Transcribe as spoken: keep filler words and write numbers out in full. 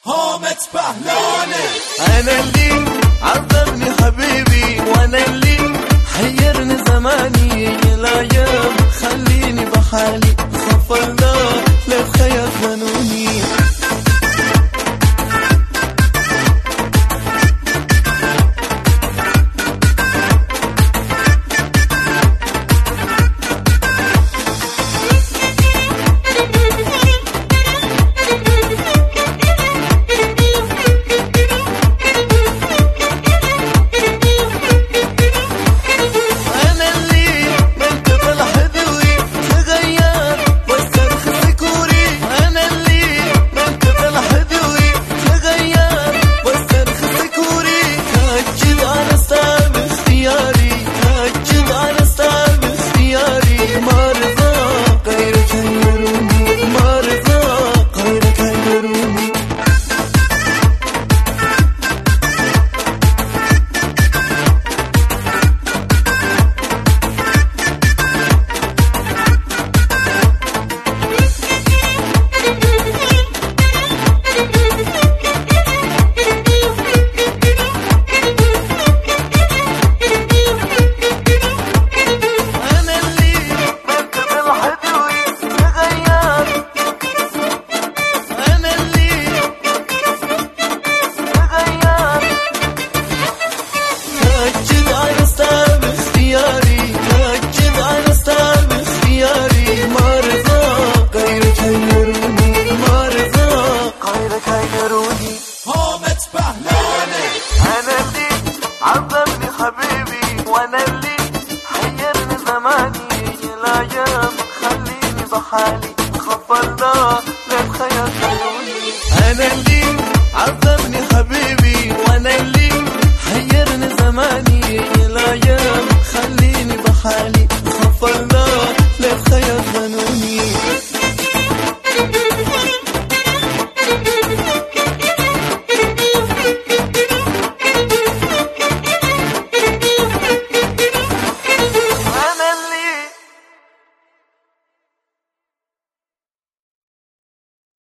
هومة بهلاني. أنا اللي عذبني حبيبي، وأنا اللي حيرني زماني. الأيام خليني بحالي، خاف الله لا بخير ظنوني. هومة بهلاني. أنا اللي عذبني حبيبي، وأنا اللي حيرني زماني. الأيام خليني بحالي، خاف الله لا بخير ظنوني. أنا اللي عذبني حبيبي، وأنا اللي حيرني زماني. الأيام خليني بحالي، خاف الله